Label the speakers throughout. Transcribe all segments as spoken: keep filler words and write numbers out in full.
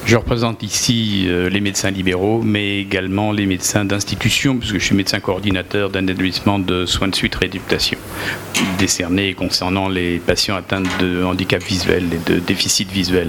Speaker 1: Je représente ici euh, les médecins libéraux, mais également les médecins d'institution, puisque je suis médecin coordinateur d'un établissement de soins de suite rééducation, décerné concernant les patients atteints de handicap visuel et de déficit visuel.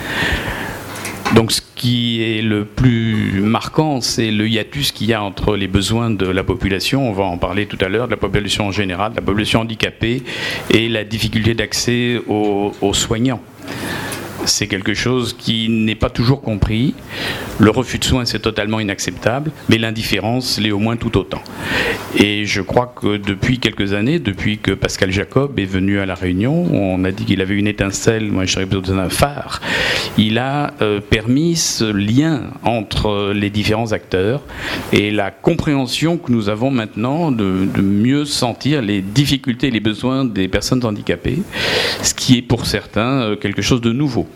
Speaker 1: Donc ce qui est le plus marquant, c'est le hiatus qu'il y a entre les besoins de la population, on va en parler tout à l'heure, de la population en général, de la population handicapée, et la difficulté d'accès aux, aux soignants. C'est quelque chose qui n'est pas toujours compris. Le refus de soins, c'est totalement inacceptable, mais l'indifférence l'est au moins tout autant. Et je crois que depuis quelques années, depuis que Pascal Jacob est venu à La Réunion, on a dit qu'il avait une étincelle, moi j'aurais besoin d'un phare, il a euh, permis ce lien entre les différents acteurs et la compréhension que nous avons maintenant de, de mieux sentir les difficultés et les besoins des personnes handicapées, ce qui est pour certains quelque chose de nouveau.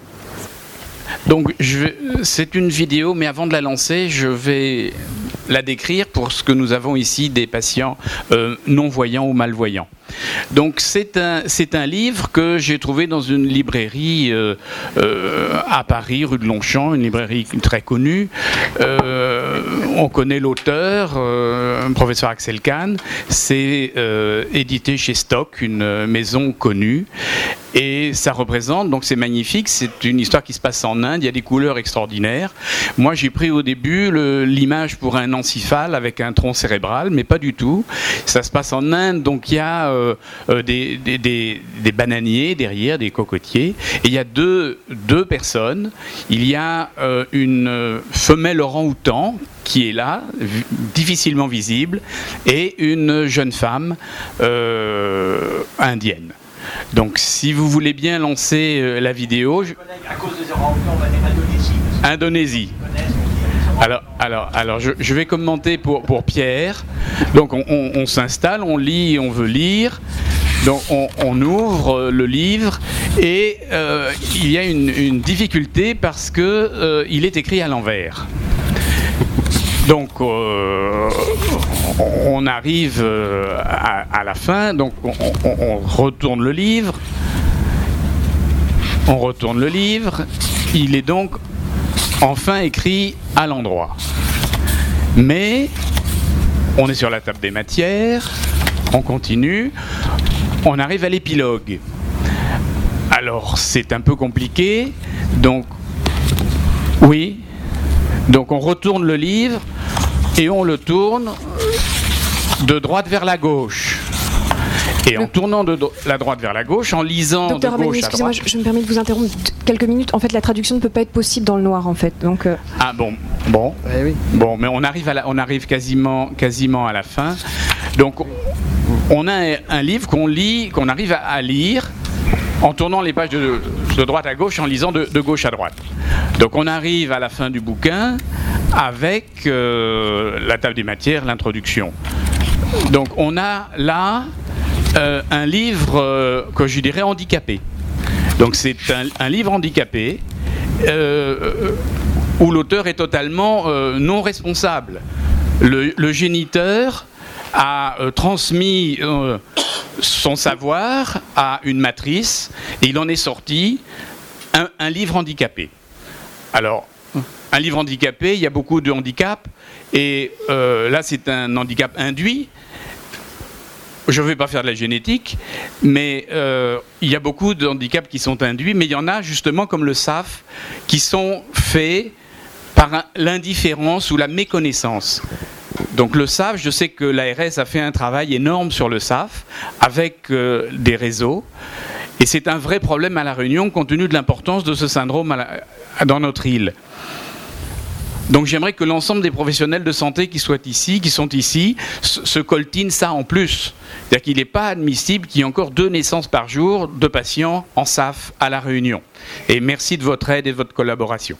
Speaker 1: Donc, je vais, c'est une vidéo, mais avant de la lancer, je vais la décrire pour ce que nous avons ici des patients euh, non-voyants ou malvoyants. Donc, c'est un, c'est un livre que j'ai trouvé dans une librairie euh, euh, à Paris, rue de Longchamp, une librairie très connue. Euh, on connaît l'auteur, euh, professeur Axel Kahn. C'est euh, édité chez Stock, une maison connue. Et ça représente, donc c'est magnifique, c'est une histoire qui se passe en Inde, il y a des couleurs extraordinaires. Moi j'ai pris au début le, l'image pour un encéphale avec un tronc cérébral, mais pas du tout. Ça se passe en Inde, donc il y a euh, euh, des, des, des, des bananiers derrière, des cocotiers, et il y a deux, deux personnes. Il y a euh, une femelle orang-outan qui est là, v- difficilement visible, et une jeune femme euh, indienne. Donc, si vous voulez bien lancer euh, la vidéo... Je...
Speaker 2: À cause des orang-outans, on va dire Indonésie.
Speaker 1: Indonésie. Alors, alors, alors je, je vais commenter pour, pour Pierre. Donc, on, on, on s'installe, on lit, on veut lire. Donc, on, on ouvre le livre et euh, il y a une, une difficulté parce que euh, il est écrit à l'envers. Donc, euh, on arrive à, à la fin, donc on, on, on retourne le livre, on retourne le livre, il est donc enfin écrit à l'endroit. Mais, on est sur la table des matières, on continue, on arrive à l'épilogue. Alors, c'est un peu compliqué, donc, oui, donc on retourne le livre, et on le tourne de droite vers la gauche. Et en tournant de do- la droite vers la gauche, en lisant
Speaker 3: Docteur
Speaker 1: de gauche
Speaker 3: Ramani,
Speaker 1: à
Speaker 3: excusez-moi,
Speaker 1: droite...
Speaker 3: je, je me permets de vous interrompre quelques minutes. En fait, la traduction ne peut pas être possible dans le noir, en fait. Donc, euh...
Speaker 1: Ah bon, bon,
Speaker 4: Eh oui.
Speaker 1: bon, mais on arrive, à la, on arrive quasiment, quasiment à la fin. Donc, on a un, un livre qu'on lit, qu'on arrive à, à lire en tournant les pages de, de droite à gauche, en lisant de, de gauche à droite. Donc, on arrive à la fin du bouquin avec euh, la table des matières, l'introduction. Donc, on a là euh, un livre euh, que je dirais handicapé. Donc, c'est un, un livre handicapé euh, où l'auteur est totalement euh, non responsable. Le, le géniteur a euh, transmis euh, son savoir à une matrice et il en est sorti un, un livre handicapé. Alors, un livre handicapé, il y a beaucoup de handicaps et euh, là c'est un handicap induit. Je ne vais pas faire de la génétique, mais euh, il y a beaucoup de handicaps qui sont induits, mais il y en a justement comme le S A F qui sont faits par un, l'indifférence ou la méconnaissance. Donc le S A F, je sais que l'A R S a fait un travail énorme sur le S A F avec euh, des réseaux. Et c'est un vrai problème à La Réunion compte tenu de l'importance de ce syndrome à la, dans notre île. Donc j'aimerais que l'ensemble des professionnels de santé qui soient ici, qui sont ici, se, se coltinent ça en plus. C'est-à-dire qu'il n'est pas admissible qu'il y ait encore deux naissances par jour de patients en S A F à La Réunion. Et merci de votre aide et de votre collaboration.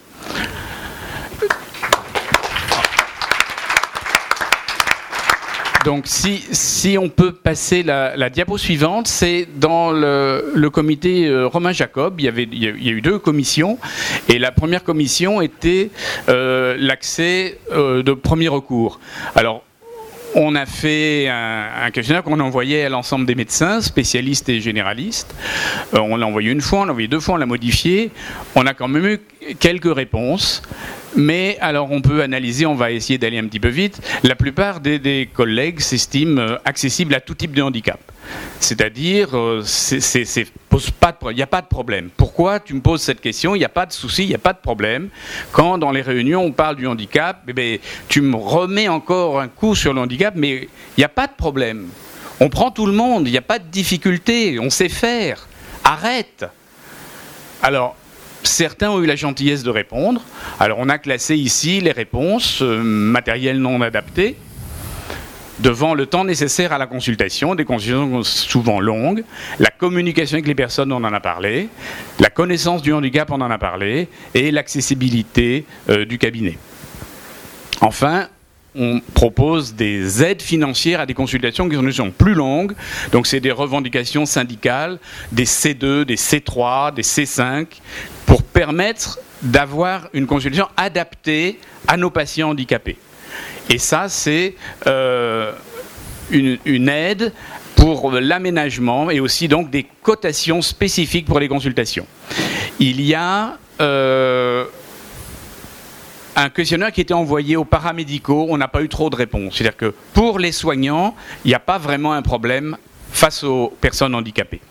Speaker 1: Donc si, si on peut passer la, la diapo suivante, c'est dans le, le comité euh, Romain Jacob, il y, avait, il, y a, il y a eu deux commissions, et la première commission était euh, l'accès euh, de premier recours. Alors, on a fait un, un questionnaire qu'on a envoyé à l'ensemble des médecins, spécialistes et généralistes. Euh, on l'a envoyé une fois, on l'a envoyé deux fois, on l'a modifié. On a quand même eu quelques réponses. Mais alors on peut analyser, on va essayer d'aller un petit peu vite. La plupart des, des collègues s'estiment accessibles à tout type de handicap. C'est-à-dire, euh, c'est, c'est, c'est, pose pas de, il n'y a pas de problème. Pourquoi tu me poses cette question? Il n'y a pas de souci, il n'y a pas de problème. Quand dans les réunions on parle du handicap, eh bien, tu me remets encore un coup sur le handicap, mais il n'y a pas de problème. On prend tout le monde, il n'y a pas de difficulté, on sait faire. Arrête. Alors, certains ont eu la gentillesse de répondre. Alors, on a classé ici les réponses, euh, matériel non adapté, devant le temps nécessaire à la consultation, des consultations souvent longues, la communication avec les personnes, on en a parlé, la connaissance du handicap, on en a parlé, et l'accessibilité euh, du cabinet. Enfin, on propose des aides financières à des consultations qui sont plus longues, donc c'est des revendications syndicales, des C deux, des C trois, des C cinq, pour permettre d'avoir une consultation adaptée à nos patients handicapés. Et ça, c'est euh, une, une aide pour l'aménagement et aussi donc des cotations spécifiques pour les consultations. Il y a euh, un questionnaire qui était envoyé aux paramédicaux, on n'a pas eu trop de réponses. C'est-à-dire que pour les soignants, il n'y a pas vraiment un problème face aux personnes handicapées.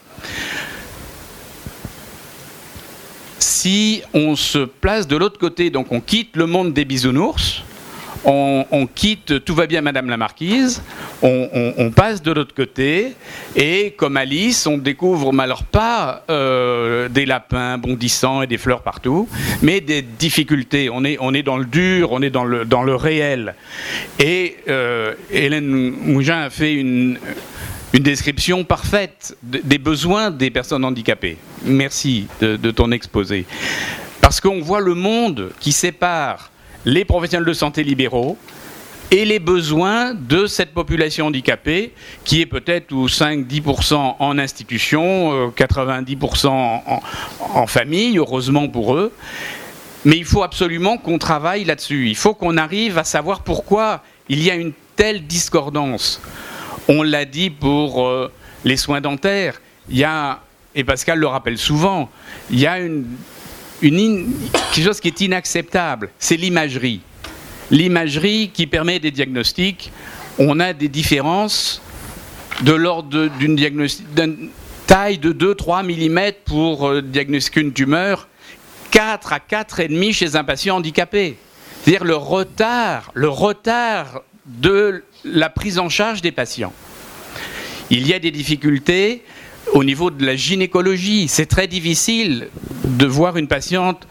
Speaker 1: Si on se place de l'autre côté, donc on quitte le monde des bisounours, On, on quitte, tout va bien Madame la Marquise, on, on, on passe de l'autre côté, et comme Alice, on découvre, mais alors pas euh, des lapins bondissants et des fleurs partout, mais des difficultés. On est, on est dans le dur, on est dans le, dans le réel. Et euh, Hélène Mougin a fait une, une description parfaite des besoins des personnes handicapées. Merci de, de ton exposé. Parce qu'on voit le monde qui sépare les professionnels de santé libéraux et les besoins de cette population handicapée qui est peut-être ou cinq à dix pour cent en institution, quatre-vingt-dix pour cent en, en famille, heureusement pour eux. Mais il faut absolument qu'on travaille là-dessus. Il faut qu'on arrive à savoir pourquoi il y a une telle discordance. On l'a dit pour euh, les soins dentaires. Il y a, et Pascal le rappelle souvent, il y a une... Une in... quelque chose qui est inacceptable, c'est l'imagerie. L'imagerie qui permet des diagnostics, on a des différences de l'ordre d'une diagnostic... d'une taille de deux à trois millimètres pour euh, diagnostiquer une tumeur, quatre à quatre virgule cinq chez un patient handicapé. C'est-à-dire le retard, le retard de la prise en charge des patients. Il y a des difficultés au niveau de la gynécologie. C'est très difficile de voir une patiente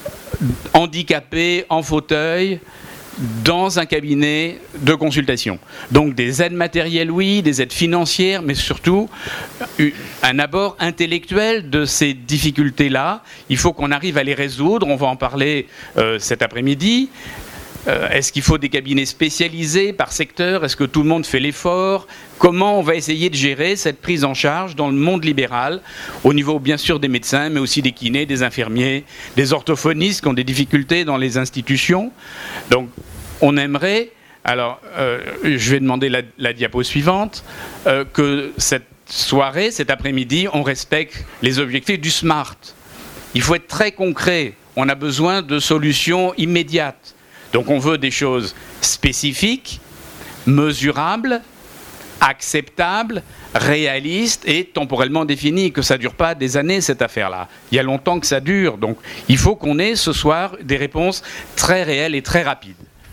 Speaker 1: handicapée en fauteuil dans un cabinet de consultation. Donc des aides matérielles, oui, des aides financières, mais surtout un abord intellectuel de ces difficultés-là. Il faut qu'on arrive à les résoudre. On va en parler euh, cet après-midi. Euh, est-ce qu'il faut des cabinets spécialisés par secteur? Est-ce que tout le monde fait l'effort? Comment on va essayer de gérer cette prise en charge dans le monde libéral, au niveau bien sûr des médecins, mais aussi des kinés, des infirmiers, des orthophonistes qui ont des difficultés dans les institutions. Donc on aimerait, alors euh, je vais demander la, la diapo suivante, euh, que cette soirée, cet après-midi, on respecte les objectifs du SMART. Il faut être très concret, on a besoin de solutions immédiates. Donc on veut des choses spécifiques, mesurables, acceptables, réalistes et temporellement définies, que ça ne dure pas des années cette affaire-là. Il y a longtemps que ça dure, donc il faut qu'on ait ce soir des réponses très réelles et très rapides.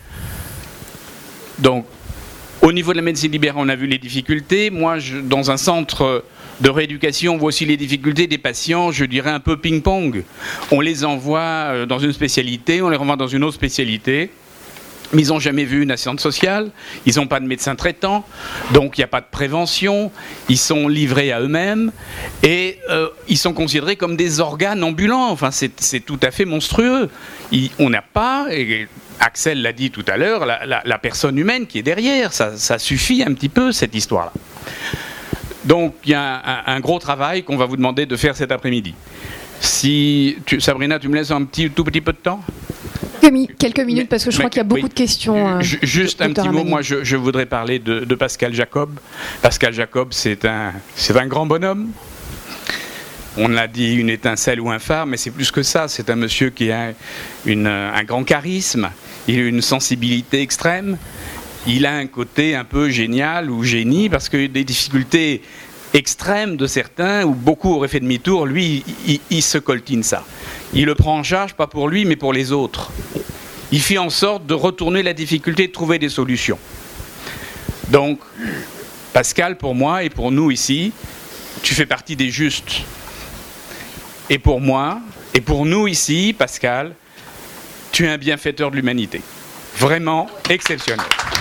Speaker 1: Donc, au niveau de la médecine libérale, on a vu les difficultés. Moi, je, dans un centre de rééducation, on voit aussi les difficultés des patients, je dirais un peu ping-pong. On les envoie dans une spécialité, on les renvoie dans une autre spécialité. Mais ils n'ont jamais vu une assistante sociale, ils n'ont pas de médecin traitant, donc il n'y a pas de prévention, ils sont livrés à eux-mêmes et euh, ils sont considérés comme des organes ambulants. Enfin, c'est, c'est tout à fait monstrueux. Il, on n'a pas, et Axel l'a dit tout à l'heure, la, la, la personne humaine qui est derrière. Ça, ça suffit un petit peu, cette histoire-là. Donc il y a un, un, un gros travail qu'on va vous demander de faire cet après-midi. Si tu, Sabrina, tu me laisses un petit, tout petit peu de temps ?
Speaker 3: quelques minutes, parce que je
Speaker 1: mais,
Speaker 3: crois qu'il y a beaucoup
Speaker 1: oui,
Speaker 3: de questions. Euh,
Speaker 1: juste un petit mot, moi je, je voudrais parler de, de Pascal Jacob. Pascal Jacob, c'est un, c'est un grand bonhomme. On l'a dit, une étincelle ou un phare, mais c'est plus que ça. C'est un monsieur qui a une, un grand charisme, il a une sensibilité extrême, il a un côté un peu génial ou génie, parce que des difficultés extrêmes de certains, où beaucoup auraient fait demi-tour, lui, il, il se coltine ça. Il le prend en charge, pas pour lui, mais pour les autres. Il fait en sorte de retourner la difficulté, de trouver des solutions. Donc, Pascal, pour moi et pour nous ici, tu fais partie des justes. Et pour moi, et pour nous ici, Pascal, tu es un bienfaiteur de l'humanité. Vraiment exceptionnel.